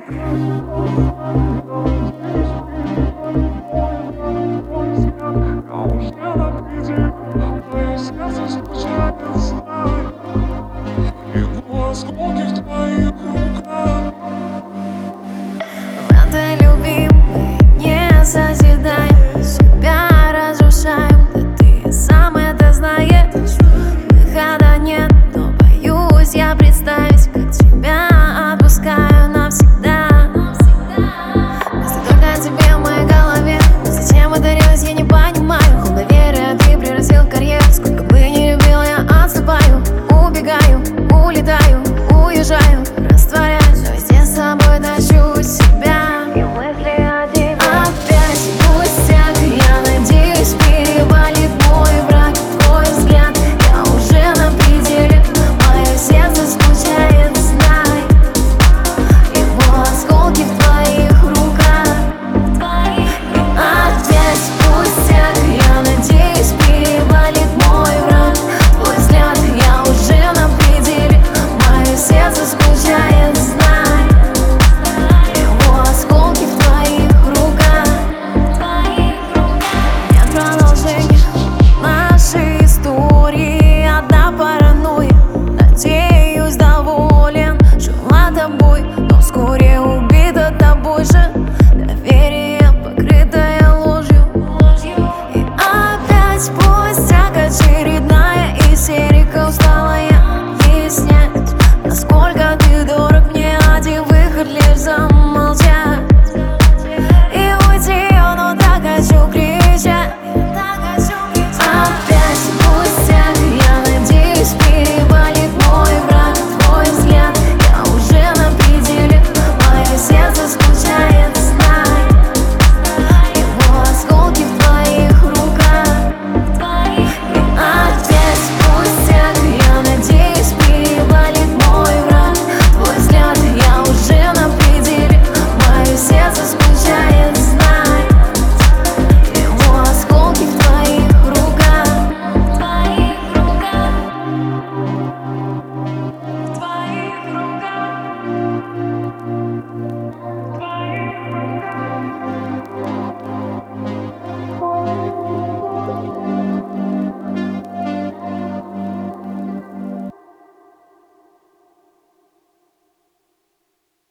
В этой любви мы не созидаем, себя разрушаем. Да ты сам это знаешь. Выхода нет, но боюсь я представить, как тебя отпускаю навсегда. Мысли только о тебе в моей голове. Но зачем это делать, я не понимаю. В доверие ты превратил в карьеру. Сколько бы не любил, я отступаю, убегаю, улетаю, уезжаю, растворяюсь. Но везде с собой тащу себя и мысли о тебе. Опять пустяк, я надеюсь, перевалит мой враг. Твой взгляд, я уже на пределе. Мое сердце скучает, знай. Его осколки в твоих руках. Опять пустяк, я надеюсь, перевалит мой враг. Твой взгляд, я уже на пределе. Мое сердце скучает, знай. Его осколки в твоих руках. Нет продолжения нашей истории. Одна паранойя, надеюсь, доволен. Жила тобой, но вскоре убита тобой же. Доверие, покрытое ложью. И опять пустяк, очередная истерика. Устала я объяснять, насколько ты дорог мне. Один выход лишь замолчать.